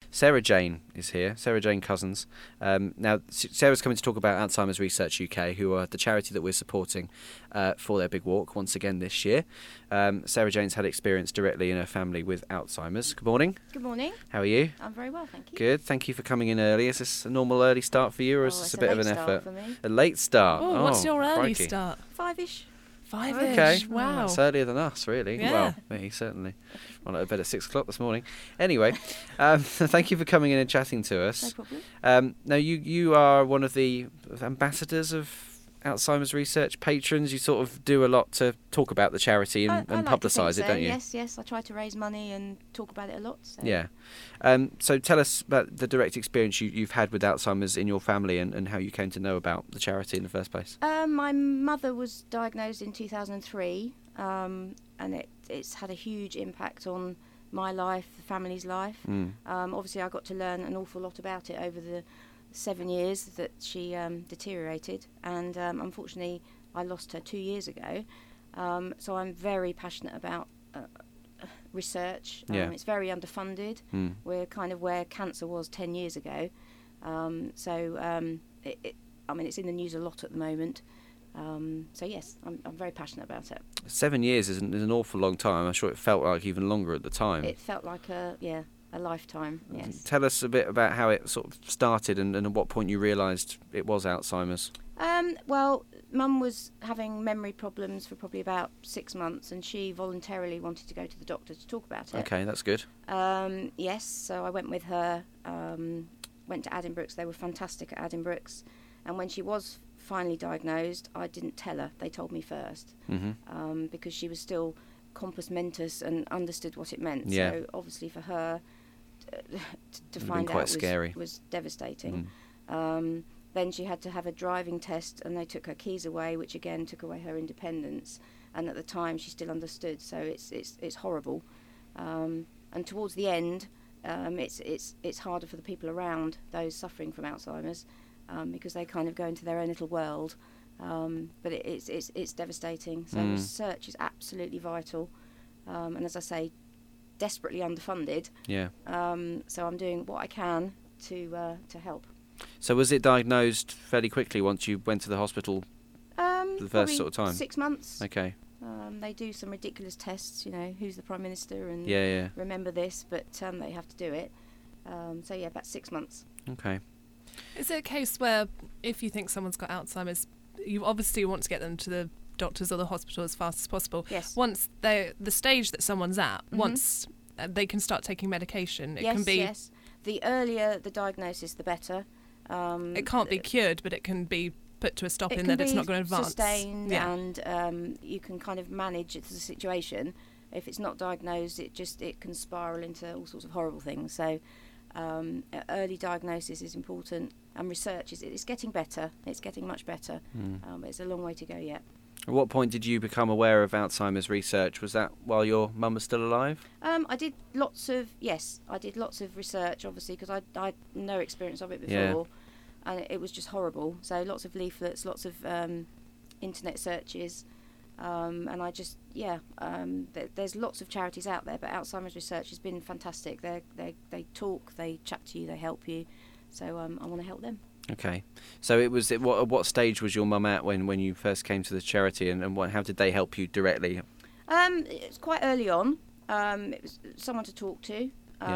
Sarah Jane is here, Sarah Jane Cousins. Now, Sarah's coming to talk about Alzheimer's Research UK, who are the charity that we're supporting for their big walk once again this year. Sarah Jane's had experience directly in her family with Alzheimer's. Good morning. Good morning. How are you? I'm very well, thank you. Good. Thank you for coming in early. Is this a normal early start for you, or is this a bit of an effort? For me. A late start. Oh, what's your early crikey. start? 5-ish. 5-ish. Okay. Wow. It's earlier than us, really. Yeah. Well, me, certainly. I'm at bed at 6 o'clock this morning. Anyway, thank you for coming in and chatting to us. No problem. Now, you are one of the ambassadors of Alzheimer's Research, patrons. You sort of do a lot to talk about the charity and I like to publicise think it, so. don't you? Yes. I try to raise money and talk about it a lot. So. Yeah. So tell us about the direct experience you've had with Alzheimer's in your family and how you came to know about the charity in the first place. My mother was diagnosed in 2003, and it's had a huge impact on my life, the family's life. Obviously, I got to learn an awful lot about it over the 7 years that she deteriorated, and unfortunately I lost her 2 years ago. So I'm very passionate about research. It's very underfunded. We're kind of where cancer was 10 years ago. It's in the news a lot at the moment. So yes, I'm very passionate about it. 7 years is an awful long time. I'm sure it felt like even longer at the time. It felt like a lifetime, yes. Tell us a bit about how it sort of started and at what point you realised it was Alzheimer's. Well, Mum was having memory problems for probably about 6 months, and she voluntarily wanted to go to the doctor to talk about it. Okay, that's good. Yes, so I went with her, went to Addenbrooke's. They were fantastic at Addenbrooke's. And when she was finally diagnosed, I didn't tell her. They told me first, because she was still compos mentis and understood what it meant. Yeah. So obviously for her to find out was devastating. Then she had to have a driving test, and they took her keys away, which again took away her independence. And at the time, she still understood. So it's horrible. And towards the end, it's harder for the people around those suffering from Alzheimer's, because they kind of go into their own little world. But it's devastating. So research is absolutely vital. And as I say, desperately underfunded. Yeah. So I'm doing what I can to help. So was it diagnosed fairly quickly once you went to the hospital the first sort of time? 6 months. Okay. They do some ridiculous tests, who's the Prime Minister and remember this, but they have to do it. So yeah, about 6 months. Okay. Is it a case where if you think someone's got Alzheimer's, you obviously want to get them to the doctors or the hospital as fast as possible? Yes. Once the stage that someone's at, once they can start taking medication, it can be... Yes. The earlier the diagnosis, the better. It can't be cured, but it can be put to a stop in that it's not going to advance. Sustained, and you can kind of manage the situation. If it's not diagnosed, it can spiral into all sorts of horrible things. So early diagnosis is important, and research is getting better. It's getting much better, but it's a long way to go yet. At what point did you become aware of Alzheimer's Research? Was that while your mum was still alive? I did lots of research, obviously, because I had no experience of it before. Yeah. And it was just horrible. So lots of leaflets, lots of internet searches, and I just there's lots of charities out there, but Alzheimer's Research has been fantastic. They talk, they chat to you, they help you. So I want to help them. Okay, so at what stage was your mum at when you first came to the charity, and how did they help you directly? It's quite early on. It was someone to talk to,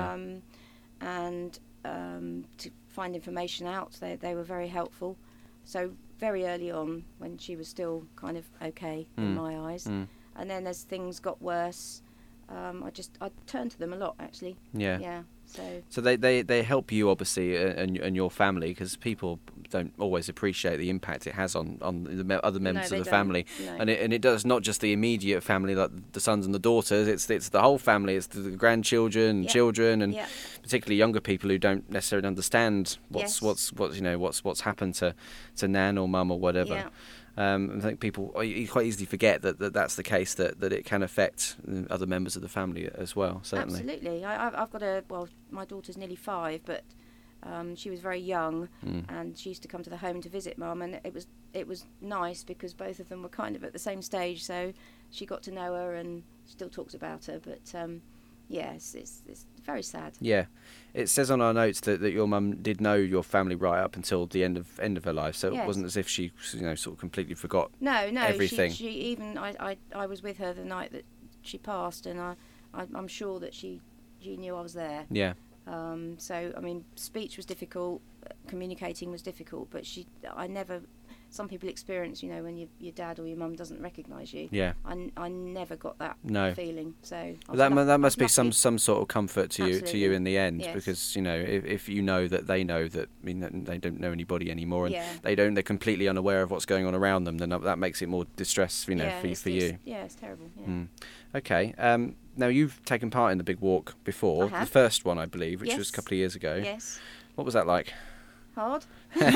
and to find information out. They were very helpful. So very early on, when she was still kind of okay in my eyes, and then as things got worse, I turned to them a lot, actually. Yeah. So they help you, obviously, and your family, because people don't always appreciate the impact it has on the other members of the family. No. And it does not just the immediate family, like the sons and the daughters. It's the whole family. It's the grandchildren, children, and particularly younger people who don't necessarily understand what's happened to Nan or Mum or whatever. Yeah. I think people quite easily forget that's the case, that it can affect other members of the family as well, certainly. Absolutely. I've got my daughter's nearly 5, but she was very young, and she used to come to the home to visit Mum, and it was nice because both of them were kind of at the same stage, so she got to know her and still talks about her, but Yes, it's very sad. Yeah. It says on our notes that your mum did know your family right up until the end of her life, so it Yes. wasn't as if she, sort of completely forgot. No, everything. She even I was with her the night that she passed, and I'm sure that she knew I was there. Yeah. So I mean, speech was difficult, communicating was difficult, but I never. Some people experience, when your dad or your mum doesn't recognise you. Yeah. I never got that No. feeling. So I was That lucky. must be I was lucky. some sort of comfort to you Absolutely. in the end, Yes. because if you know that they know that, that they don't know anybody anymore, and Yeah. they're completely unaware of what's going on around them, then that makes it more distress, for you. Yeah, it's terrible. Yeah. Mm. Okay. Now you've taken part in the big walk before, I have. the first one I believe, which was Yes. a couple of years ago. Yes. What was that like? Hard.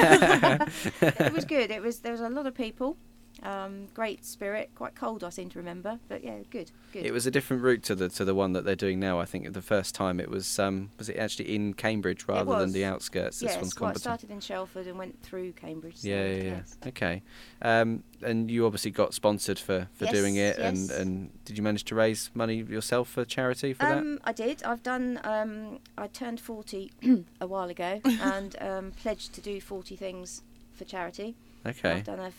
It was good. There was a lot of people. Great spirit. Quite cold, I seem to remember. But yeah, good. It was a different route to the one that they're doing now. I think the first time it was it actually in Cambridge rather than was. the outskirts? This Yes, one's well, it Comberton. started in Shelford and went through Cambridge. So, Yeah. yes. Okay. And you obviously got sponsored for Yes, doing it, yes. and did you manage to raise money yourself for charity for that? I did. I've done. I turned 40 a while ago and pledged to do 40 things for charity. Okay. I've done a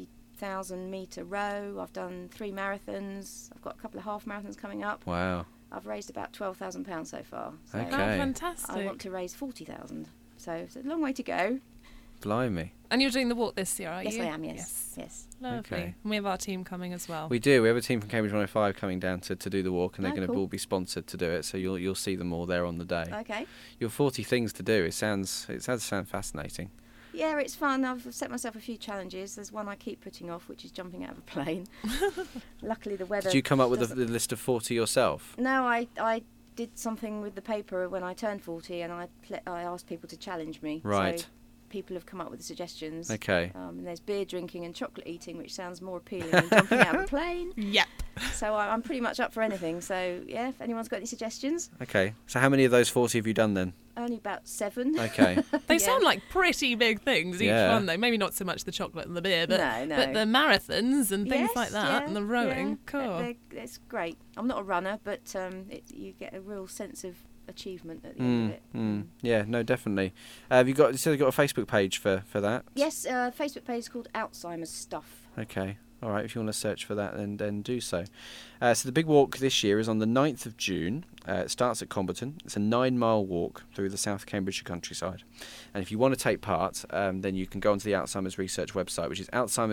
40,000 metre row. I've done 3 marathons. I've got a couple of half marathons coming up. Wow. I've raised about £12,000 so far. So Okay. Oh, fantastic. I want to raise 40,000. So it's a long way to go. Blimey. And you're doing the walk this year, are Yes, you? I am. Yes. Lovely. Okay. And we have our team coming as well. We do. We have a team from Cambridge 105 coming down to do the walk, and they're Oh, going to cool. all be sponsored to do it. So you'll see them all there on the day. Okay. Your 40 things to do. It sounds fascinating. Yeah, it's fun. I've set myself a few challenges. There's one I keep putting off, which is jumping out of a plane. Luckily, the weather. Did you come up with doesn't- the list of 40 yourself? No, I did something with the paper when I turned 40, and I asked people to challenge me. Right. So people have come up with the suggestions. Okay. And there's beer drinking and chocolate eating, which sounds more appealing than jumping out of a plane. Yep. So I'm pretty much up for anything. So yeah, if anyone's got any suggestions, Okay. So how many of those 40 have you done then? only about 7. Okay. They Yeah. sound like pretty big things, each Yeah. one, though. Maybe not so much the chocolate and the beer, but, No. but the marathons and things Yes, like that, yeah, and the rowing. yeah. Cool. It's great. I'm not a runner, but you get a real sense of achievement at the end of it. Yeah, no, definitely. Have you got a Facebook page for that? Yes, Facebook page is called Alzheimer's Stuff. Okay. All right, if you want to search for that, then do so. So the big walk this year is on the 9th of June. It starts at Comberton. It's a 9-mile walk through the South Cambridgeshire countryside. And if you want to take part, then you can go onto the Alzheimer's Research website, which is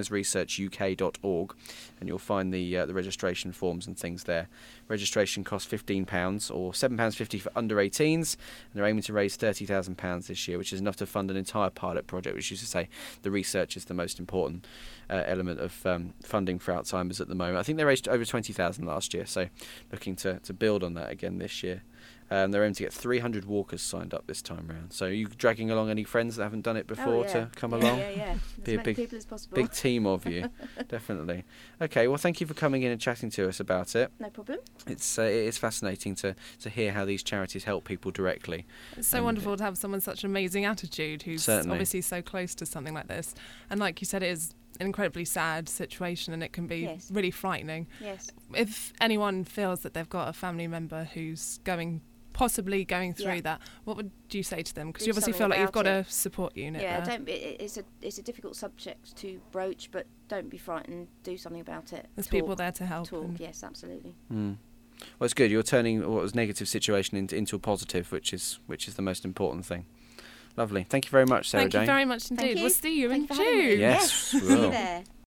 alzheimersresearchuk.org, and you'll find the registration forms and things there. Registration costs £15 or £7.50 for under 18s, and they're aiming to raise £30,000 this year, which is enough to fund an entire pilot project, which is to say the research is the most important element of funding for Alzheimer's at the moment. I think they raised over 20,000 last year, so looking to build on that again this year. They're aiming to get 300 walkers signed up this time round. So are you dragging along any friends that haven't done it before to come along? Yeah. Be As a many people as possible. Big team of you, definitely. Okay, well, thank you for coming in and chatting to us about it. No problem. It is fascinating to hear how these charities help people directly. It's so And wonderful to have someone with such an amazing attitude who's Certainly. obviously so close to something like this. And like you said, it is an incredibly sad situation and it can be Yes. really frightening. Yes. If anyone feels that they've got a family member who's possibly going through Yeah. that, what would you say to them? Because Do you obviously something feel like you've about got it. a support unit Yeah, there. it's a difficult subject to broach, but don't be frightened. Do something about it. There's Talk, people there to help. Talk. and- Yes, absolutely. Well, it's good. You're turning what was a negative situation into a positive, which is the most important thing. Lovely. Thank you very much, Sarah Thank Jane. you very much Thank indeed. you. We'll see you Thank in you for having me. June. Yes, See we will. you there.